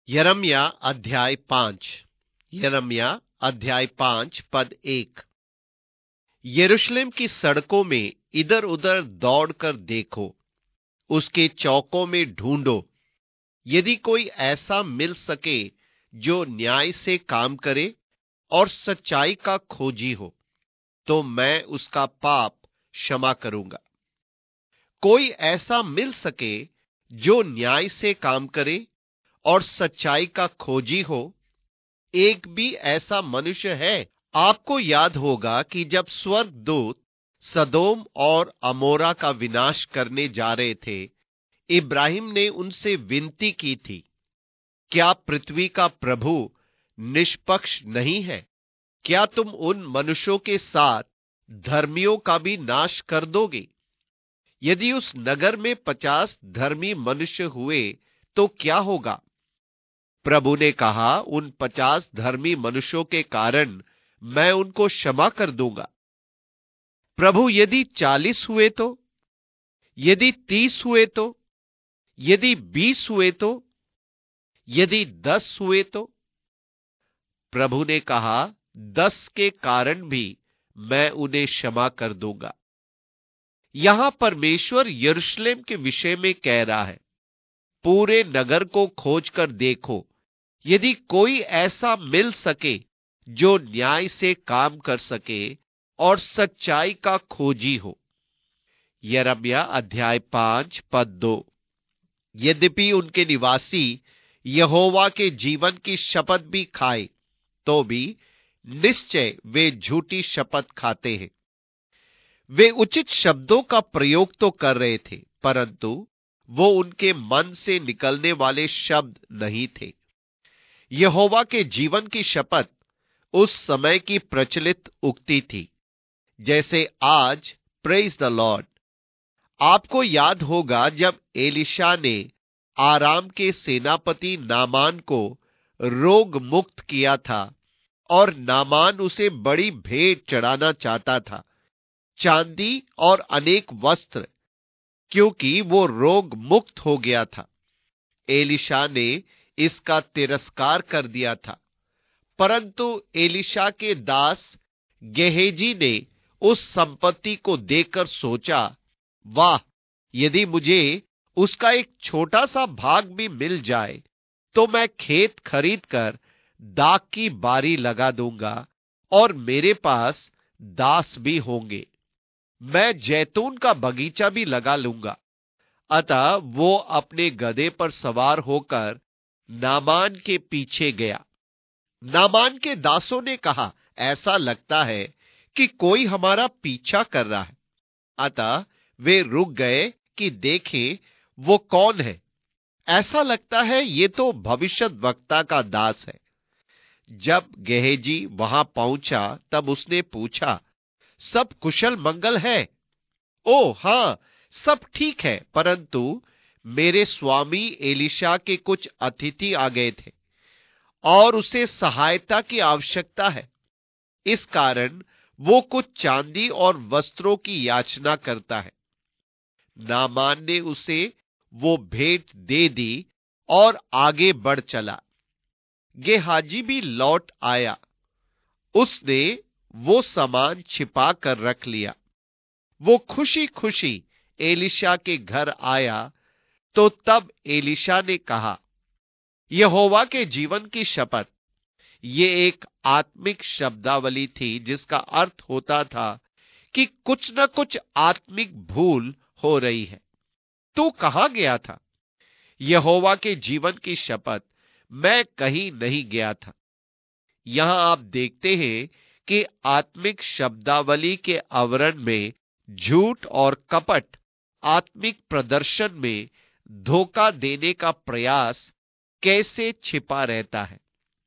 यिर्मयाह अध्याय 5। यिर्मयाह अध्याय 5 पद 1। यरूशलेम की सड़कों में इधर उधर दौड़कर देखो, उसके चौकों में ढूंढो, यदि कोई ऐसा मिल सके जो न्याय से काम करे और सच्चाई का खोजी हो, तो मैं उसका पाप क्षमा करूंगा। कोई ऐसा मिल सके जो न्याय से काम करे और सच्चाई का खोजी हो, एक भी ऐसा मनुष्य है? आपको याद होगा कि जब स्वर्गदूत सदोम और अमोरा का विनाश करने जा रहे थे, इब्राहिम ने उनसे विनती की थी, क्या पृथ्वी का प्रभु निष्पक्ष नहीं है? क्या तुम उन मनुष्यों के साथ धर्मियों का भी नाश कर दोगे? यदि उस नगर में 50 धर्मी मनुष्य हुए तो क्या होगा? प्रभु ने कहा, उन 50 धर्मी मनुष्यों के कारण मैं उनको क्षमा कर दूंगा। प्रभु, यदि 40 हुए तो? यदि 30 हुए तो? यदि 20 हुए तो? यदि 10 हुए तो? प्रभु ने कहा, 10 के कारण भी मैं उन्हें क्षमा कर दूंगा। यहां परमेश्वर यरूशलेम के विषय में कह रहा है, पूरे नगर को खोजकर देखो, यदि कोई ऐसा मिल सके जो न्याय से काम कर सके और सच्चाई का खोजी हो। यिर्मयाह अध्याय 5 पद 2। यद्यपि उनके निवासी यहोवा के जीवन की शपथ भी खाए, तो भी निश्चय वे झूठी शपथ खाते हैं। वे उचित शब्दों का प्रयोग तो कर रहे थे, परंतु वो उनके मन से निकलने वाले शब्द नहीं थे। यहोवा के जीवन की शपथ उस समय की प्रचलित उक्ति थी, जैसे आज प्रेज द लॉर्ड। आपको याद होगा जब एलीशा ने आराम के सेनापति नामान को रोग मुक्त किया था और नामान उसे बड़ी भेंट चढ़ाना चाहता था, चांदी और अनेक वस्त्र, क्योंकि वो रोग मुक्त हो गया था। एलीशा ने इसका तिरस्कार कर दिया था, परंतु एलीशा के दास गेहजी ने उस संपत्ति को देखकर सोचा, वाह, यदि मुझे उसका एक छोटा सा भाग भी मिल जाए तो मैं खेत खरीदकर दाख की बारी लगा दूंगा और मेरे पास दास भी होंगे। मैं जैतून का बगीचा भी लगा लूंगा। अतः वो अपने गधे पर सवार होकर नामान के पीछे गया। नामान के दासों ने कहा, ऐसा लगता है कि कोई हमारा पीछा कर रहा है। अतः वे रुक गए कि देखें वो कौन है। ऐसा लगता है ये तो भविष्यद्वक्ता का दास है। जब गेहजी वहां पहुंचा तब उसने पूछा, सब कुशल मंगल है? ओ हां, सब ठीक है, परंतु मेरे स्वामी एलीशा के कुछ अतिथि आ गए थे और उसे सहायता की आवश्यकता है। इस कारण वो कुछ चांदी और वस्त्रों की याचना करता है। नामान ने उसे वो भेंट दे दी और आगे बढ़ चला। गेहाजी भी लौट आया। उसने वो सामान छिपा कर रख लिया। वो खुशी खुशी एलीशा के घर आया तो तब एलीशा ने कहा, यहोवा के जीवन की शपथ। ये एक आत्मिक शब्दावली थी जिसका अर्थ होता था कि कुछ न कुछ आत्मिक भूल हो रही है। तू कहां गया था? यहोवा के जीवन की शपथ, मैं कहीं नहीं गया था। यहां आप देखते हैं कि आत्मिक शब्दावली के आवरण में झूठ और कपट आत्मिक प्रदर्शन में धोखा देने का प्रयास कैसे छिपा रहता है।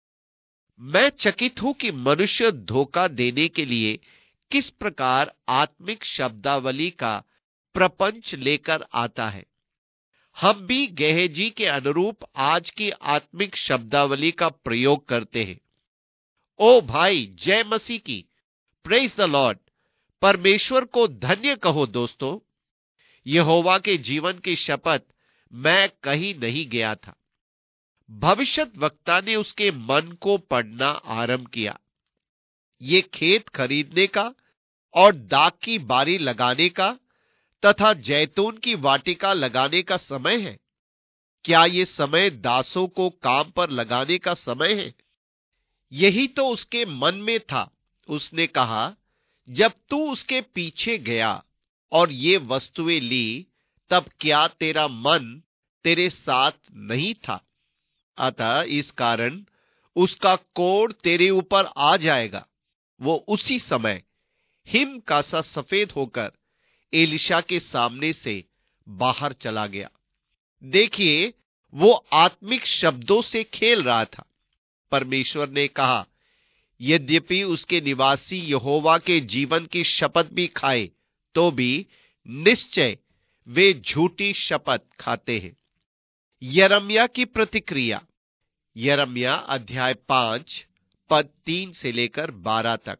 मैं चकित हूं कि मनुष्य धोखा देने के लिए किस प्रकार आत्मिक शब्दावली का प्रपंच लेकर आता है। हम भी गेहजी के अनुरूप आज की आत्मिक शब्दावली का प्रयोग करते हैं। ओ भाई, जय मसीह की, प्रेज द लॉर्ड। परमेश्वर को धन्य कहो दोस्तों। यहोवा के जीवन की शपथ, मैं कहीं नहीं गया था। भविष्यद्वक्ता ने उसके मन को पढ़ना आरंभ किया। ये खेत खरीदने का और दाख की बारी लगाने का तथा जैतून की वाटिका लगाने का समय है। क्या ये समय दासों को काम पर लगाने का समय है? यही तो उसके मन में था। उसने कहा, जब तू उसके पीछे गया और ये वस्तुएं ली, तब क्या तेरा मन तेरे साथ नहीं था? अतः इस कारण उसका कोढ़ तेरे ऊपर आ जाएगा। वो उसी समय हिम का सा सफेद होकर एलिशा के सामने से बाहर चला गया। देखिए, वो आत्मिक शब्दों से खेल रहा था। परमेश्वर ने कहा, यद्यपि उसके निवासी यहोवा के जीवन की शपथ भी खाए, तो भी निश्चय वे झूठी शपथ खाते हैं। यिर्मयाह की प्रतिक्रिया। यिर्मयाह अध्याय 5 पद 3 से लेकर 12 तक।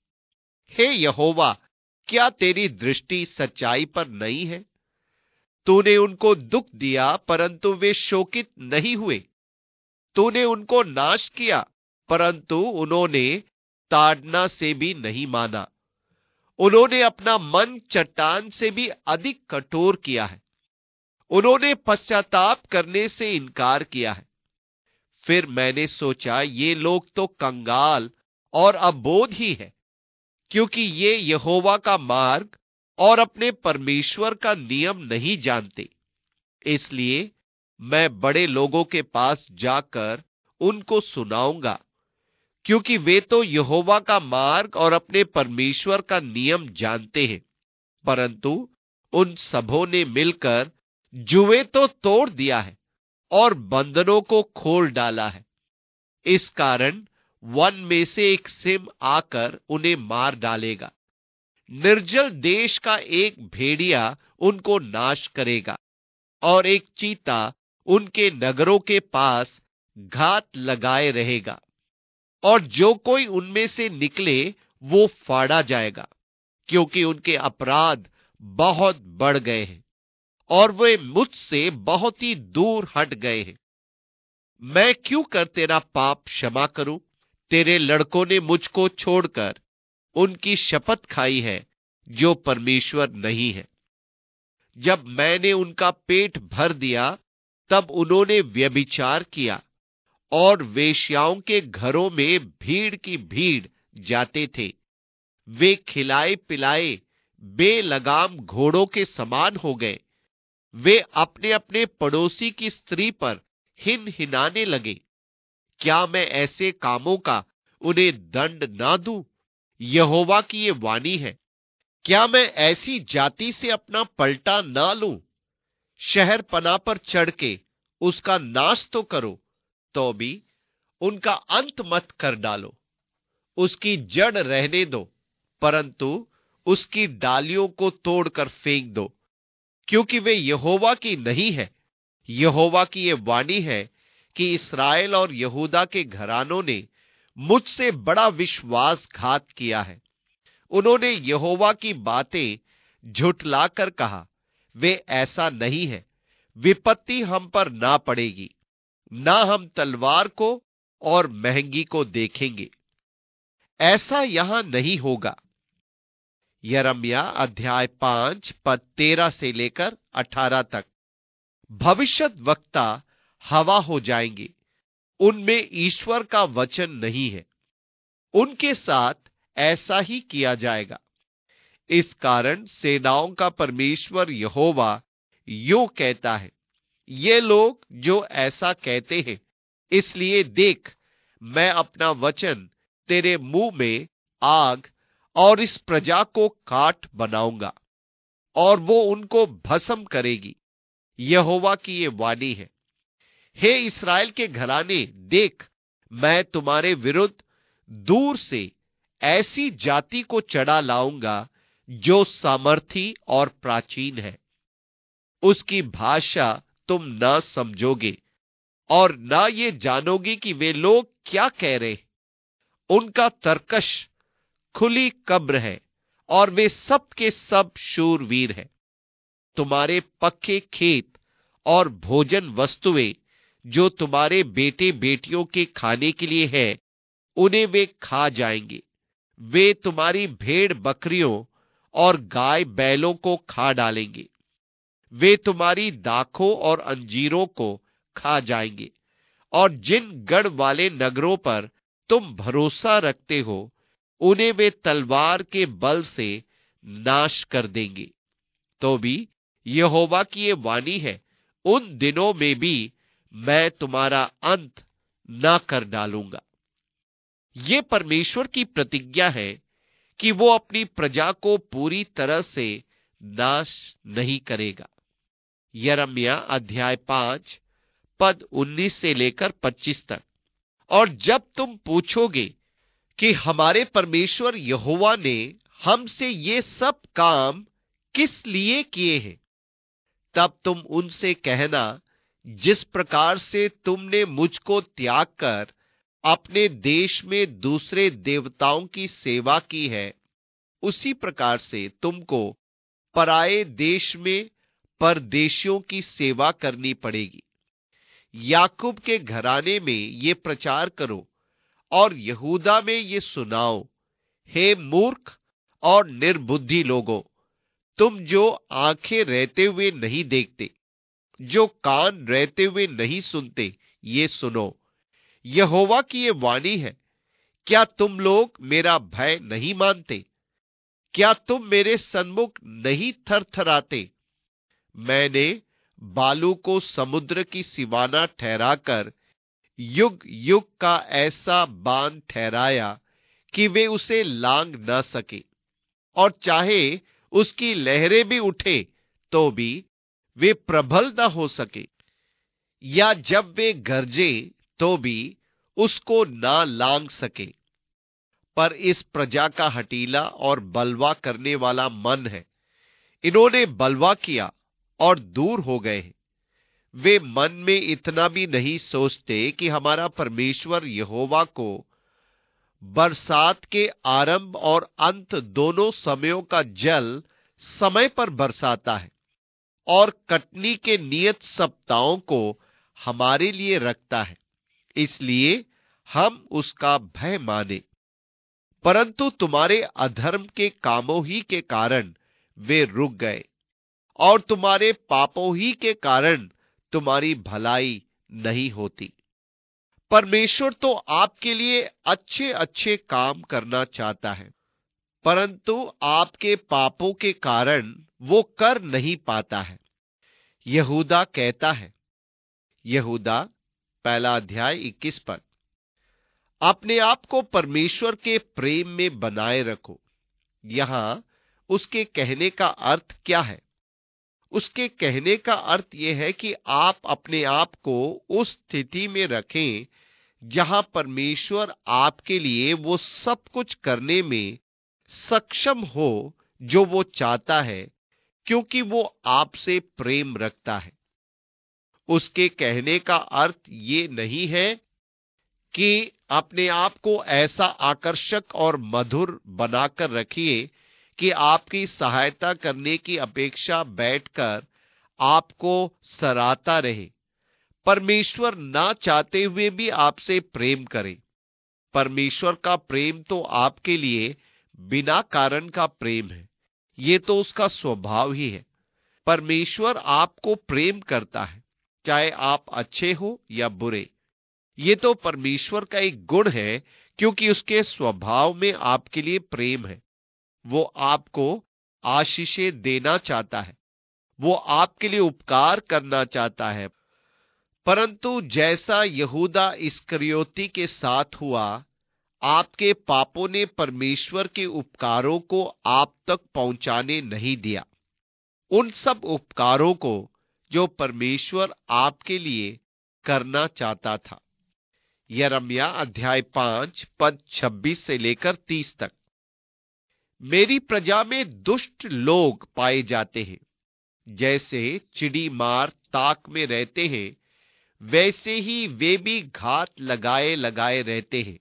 हे यहोवा, क्या तेरी दृष्टि सच्चाई पर नहीं है? तूने उनको दुख दिया, परंतु वे शोकित नहीं हुए। तूने उनको नाश किया, परंतु उन्होंने ताड़ना से भी नहीं माना। उन्होंने अपना मन चट्टान से भी अधिक कठोर किया है। उन्होंने पश्चाताप करने से इनकार किया है। फिर मैंने सोचा, ये लोग तो कंगाल और अबोध ही है, क्योंकि ये यहोवा का मार्ग और अपने परमेश्वर का नियम नहीं जानते। इसलिए मैं बड़े लोगों के पास जाकर उनको सुनाऊंगा, क्योंकि वे तो यहोवा का मार्ग और अपने परमेश्वर का नियम जानते हैं, परंतु उन सबों ने मिलकर जुए तो तोड़ दिया है और बंधनों को खोल डाला है। इस कारण वन में से एक सिंह आकर उन्हें मार डालेगा। निर्जल देश का एक भेड़िया उनको नाश करेगा और एक चीता उनके नगरों के पास घात लगाए रहेगा, और जो कोई उनमें से निकले वो फाड़ा जाएगा, क्योंकि उनके अपराध बहुत बढ़ गए हैं और वे मुझसे बहुत ही दूर हट गए हैं। मैं क्यों कर तेरा पाप क्षमा करूं? तेरे लड़कों ने मुझको छोड़कर उनकी शपथ खाई है, जो परमेश्वर नहीं है। जब मैंने उनका पेट भर दिया, तब उन्होंने व्यभिचार किया और वेश्याओं के घरों में भीड़ की भीड़ जाते थे। वे खिलाए पिलाए बेलगाम घोड़ों के समान हो गए। वे अपने अपने पड़ोसी की स्त्री पर हिन हिनाने लगे। क्या मैं ऐसे कामों का उन्हें दंड ना दूं? यहोवा की ये वाणी है। क्या मैं ऐसी जाति से अपना पलटा ना लूं? शहर पना पर चढ़ के उसका नाश तो करो, तो भी उनका अंत मत कर डालो। उसकी जड़ रहने दो, परंतु उसकी डालियों को तोड़कर फेंक दो, क्योंकि वे यहोवा की नहीं है। यहोवा की ये वाणी है कि इस्राएल और यहूदा के घरानों ने मुझसे बड़ा विश्वासघात किया है। उन्होंने यहोवा की बातें झुठलाकर कहा, वे ऐसा नहीं है। विपत्ति हम पर ना पड़ेगी, ना हम तलवार को और महंगी को देखेंगे। ऐसा यहां नहीं होगा। यिर्मयाह अध्याय 5 पद 13 से लेकर 18 तक। भविष्यद्वक्ता हवा हो जाएंगे, उनमें ईश्वर का वचन नहीं है। उनके साथ ऐसा ही किया जाएगा। इस कारण सेनाओं का परमेश्वर यहोवा यूं कहता है, ये लोग जो ऐसा कहते हैं, इसलिए देख, मैं अपना वचन तेरे मुंह में आग और इस प्रजा को काठ बनाऊंगा, और वो उनको भस्म करेगी। यहोवा की ये वाणी है। हे इस्राएल के घराने, देख, मैं तुम्हारे विरुद्ध दूर से ऐसी जाति को चढ़ा लाऊंगा जो सामर्थी और प्राचीन है। उसकी भाषा तुम ना समझोगे और ना ये जानोगे कि वे लोग क्या कह रहे। उनका तरकश खुली कब्र है और वे सब के सब शूरवीर हैं। तुम्हारे पक्के खेत और भोजन वस्तुएं जो तुम्हारे बेटे बेटियों के खाने के लिए है उन्हें वे खा जाएंगे। वे तुम्हारी भेड़ बकरियों और गाय बैलों को खा डालेंगे। वे तुम्हारी दाखों और अंजीरों को खा जाएंगे, और जिन गढ़ वाले नगरों पर तुम भरोसा रखते हो उन्हें वे तलवार के बल से नाश कर देंगे। तो भी यहोवा की ये वाणी है, उन दिनों में भी मैं तुम्हारा अंत ना कर डालूंगा। ये परमेश्वर की प्रतिज्ञा है कि वो अपनी प्रजा को पूरी तरह से नाश नहीं करेगा। यिर्मयाह अध्याय 5 पद 19 से लेकर 25 तक। और जब तुम पूछोगे कि हमारे परमेश्वर यहोवा ने हमसे ये सब काम किस लिए किए हैं, तब तुम उनसे कहना, जिस प्रकार से तुमने मुझको त्याग कर अपने देश में दूसरे देवताओं की सेवा की है, उसी प्रकार से तुमको पराए देश में परदेशियों की सेवा करनी पड़ेगी। याकूब के घराने में ये प्रचार करो और यहूदा में ये सुनाओ, हे मूर्ख और निर्बुद्धि लोगों, तुम जो आंखें रहते हुए नहीं देखते, जो कान रहते हुए नहीं सुनते, ये सुनो। यहोवा की ये वाणी है, क्या तुम लोग मेरा भय नहीं मानते? क्या तुम मेरे सन्मुख नहीं थरथराते? मैंने बालू को समुद्र की सीमाना ठहराकर युग युग का ऐसा बांध ठहराया कि वे उसे लांग न सके, और चाहे उसकी लहरें भी उठे तो भी वे प्रबल न हो सके, या जब वे गरजे तो भी उसको ना लांग सके। पर इस प्रजा का हठीला और बलवा करने वाला मन है, इन्होंने बलवा किया और दूर हो गए हैं। वे मन में इतना भी नहीं सोचते कि हमारा परमेश्वर यहोवा को बरसात के आरंभ और अंत दोनों समयों का जल समय पर बरसाता है, और कटनी के नियत सप्ताहों को हमारे लिए रखता है, इसलिए हम उसका भय माने। परंतु तुम्हारे अधर्म के कामों ही के कारण वे रुक गए, और तुम्हारे पापों ही के कारण तुम्हारी भलाई नहीं होती। परमेश्वर तो आपके लिए अच्छे अच्छे काम करना चाहता है, परंतु आपके पापों के कारण वो कर नहीं पाता है। यहूदा कहता है, यहूदा पहला अध्याय 21 पद, अपने आप को परमेश्वर के प्रेम में बनाए रखो। यहां उसके कहने का अर्थ क्या है? उसके कहने का अर्थ यह है कि आप अपने आप को उस स्थिति में रखें जहां परमेश्वर आपके लिए वो सब कुछ करने में सक्षम हो जो वो चाहता है, क्योंकि वो आपसे प्रेम रखता है। उसके कहने का अर्थ ये नहीं है कि अपने आप को ऐसा आकर्षक और मधुर बनाकर रखिए कि आपकी सहायता करने की अपेक्षा बैठकर आपको सराहता रहे। परमेश्वर ना चाहते हुए भी आपसे प्रेम करे। परमेश्वर का प्रेम तो आपके लिए बिना कारण का प्रेम है, ये तो उसका स्वभाव ही है। परमेश्वर आपको प्रेम करता है, चाहे आप अच्छे हो या बुरे। ये तो परमेश्वर का एक गुण है, क्योंकि उसके स्वभाव में आपके लिए प्रेम है। वो आपको आशीषें देना चाहता है, वो आपके लिए उपकार करना चाहता है। परंतु जैसा यहूदा इस्करियोती के साथ हुआ, आपके पापों ने परमेश्वर के उपकारों को आप तक पहुंचाने नहीं दिया, उन सब उपकारों को जो परमेश्वर आपके लिए करना चाहता था। यिर्मयाह अध्याय 5 पद 26 से लेकर 30 तक। मेरी प्रजा में दुष्ट लोग पाए जाते हैं, जैसे चिड़ी मार ताक में रहते हैं, वैसे ही वे भी घात लगाए लगाए रहते हैं।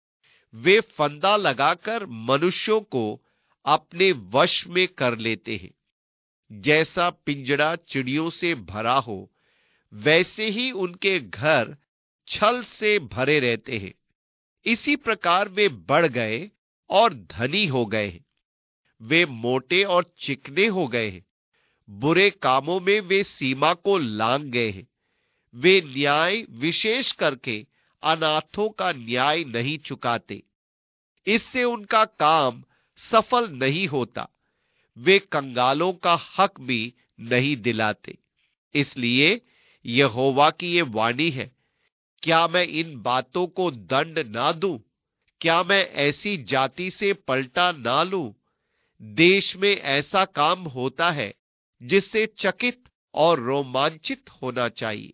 वे फंदा लगाकर मनुष्यों को अपने वश में कर लेते हैं। जैसा पिंजड़ा चिड़ियों से भरा हो, वैसे ही उनके घर छल से भरे रहते हैं। इसी प्रकार वे बढ़ गए और धनी हो गए हैं। वे मोटे और चिकने हो गए हैं। बुरे कामों में वे सीमा को लांघ गए हैं। वे न्याय, विशेष करके अनाथों का न्याय नहीं चुकाते। इससे उनका काम सफल नहीं होता। वे कंगालों का हक भी नहीं दिलाते। इसलिए यहोवा की ये वाणी है, क्या मैं इन बातों को दंड ना दूं? क्या मैं ऐसी जाति से पलटा ना लूं? देश में ऐसा काम होता है जिससे चकित और रोमांचित होना चाहिए।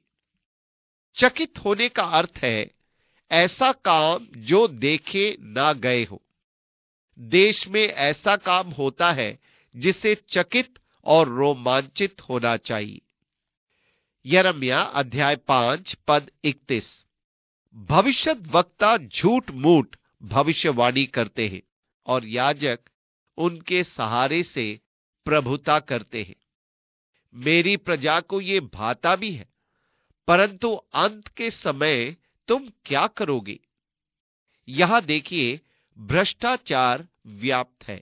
चकित होने का अर्थ है ऐसा काम जो देखे ना गए हो। देश में ऐसा काम होता है जिससे चकित और रोमांचित होना चाहिए। यिर्मयाह अध्याय 5 पद 31। भविष्यद्वक्ता झूठ मूठ भविष्यवाणी करते हैं और याजक उनके सहारे से प्रभुता करते हैं। मेरी प्रजा को ये भाता भी है, परंतु अंत के समय तुम क्या करोगे? यहां देखिए, भ्रष्टाचार व्याप्त है।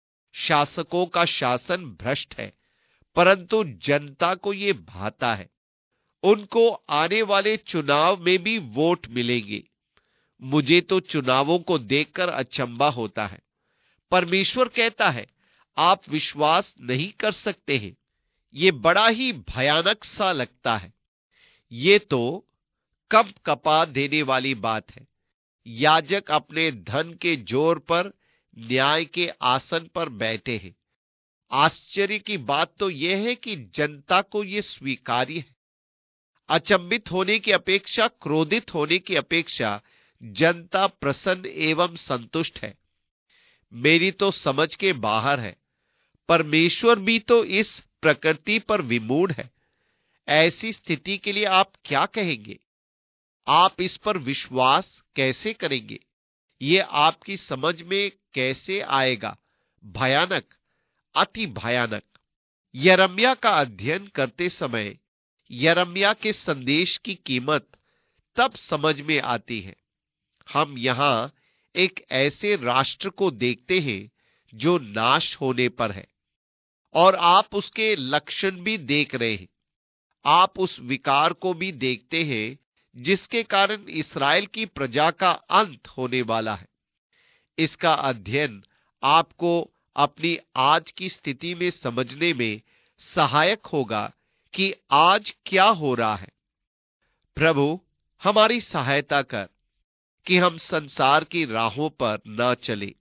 शासकों का शासन भ्रष्ट है, परंतु जनता को ये भाता है। उनको आने वाले चुनाव में भी वोट मिलेंगे। मुझे तो चुनावों को देखकर अचंभा होता है। परमेश्वर कहता है, आप विश्वास नहीं कर सकते हैं। ये बड़ा ही भयानक सा लगता है। ये तो कब कपा देने वाली बात है। याजक अपने धन के जोर पर न्याय के आसन पर बैठे हैं। आश्चर्य की बात तो यह है कि जनता को यह स्वीकार्य है। अचंभित होने की अपेक्षा, क्रोधित होने की अपेक्षा जनता प्रसन्न एवं संतुष्ट है। मेरी तो समझ के बाहर है। परमेश्वर भी तो इस प्रकृति पर विमूढ़ है। ऐसी स्थिति के लिए आप क्या कहेंगे? आप इस पर विश्वास कैसे करेंगे? ये आपकी समझ में कैसे आएगा? भयानक, अति भयानक। यिर्मयाह का अध्ययन करते समय यिर्मयाह के संदेश की कीमत तब समझ में आती है। हम यहां एक ऐसे राष्ट्र को देखते हैं जो नाश होने पर है, और आप उसके लक्षण भी देख रहे हैं। आप उस विकार को भी देखते हैं जिसके कारण इस्राएल की प्रजा का अंत होने वाला है। इसका अध्ययन आपको अपनी आज की स्थिति में समझने में सहायक होगा कि आज क्या हो रहा है। प्रभु, हमारी सहायता कर कि हम संसार की राहों पर न चले।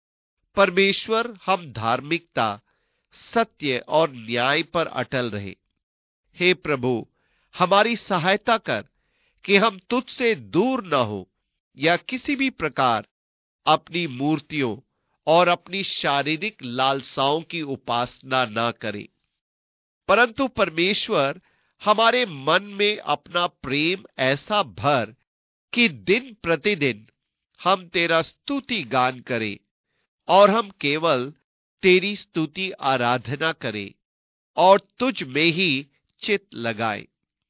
परमेश्वर, हम धार्मिकता, सत्य और न्याय पर अटल रहे। हे प्रभु, हमारी सहायता कर कि हम तुझसे दूर न हो या किसी भी प्रकार अपनी मूर्तियों और अपनी शारीरिक लालसाओं की उपासना न करें, परंतु परमेश्वर, हमारे मन में अपना प्रेम ऐसा भर कि दिन प्रतिदिन हम तेरा स्तुति गान करें और हम केवल तेरी स्तुति आराधना करें और तुझ में ही चित्त लगाए।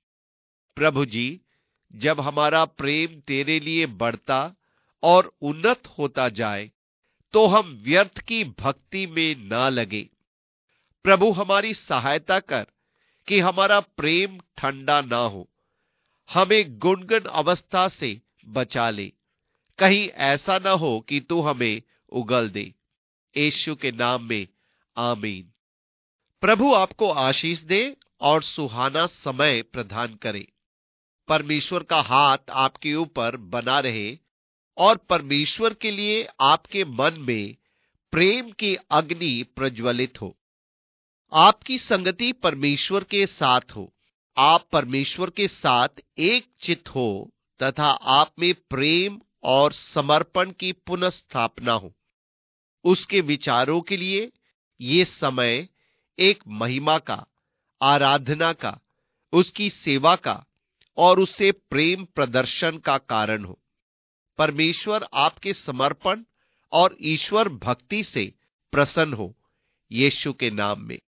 प्रभु जी, जब हमारा प्रेम तेरे लिए बढ़ता और उन्नत होता जाए तो हम व्यर्थ की भक्ति में ना लगे। प्रभु, हमारी सहायता कर कि हमारा प्रेम ठंडा ना हो। हमें गुनगुन अवस्था से बचा ले। कहीं ऐसा ना हो कि तू हमें उगल दे। यीशु के नाम में आमीन। प्रभु आपको आशीष दे और सुहाना समय प्रदान करे। परमेश्वर का हाथ आपके ऊपर बना रहे और परमेश्वर के लिए आपके मन में प्रेम की अग्नि प्रज्वलित हो। आपकी संगति परमेश्वर के साथ हो। आप परमेश्वर के साथ एक चित्त हो तथा आप में प्रेम और समर्पण की पुनः स्थापना हो। उसके विचारों के लिए ये समय एक महिमा का, आराधना का, उसकी सेवा का और उससे प्रेम प्रदर्शन का कारण हो। परमेश्वर आपके समर्पण और ईश्वर भक्ति से प्रसन्न हो। यीशु के नाम में।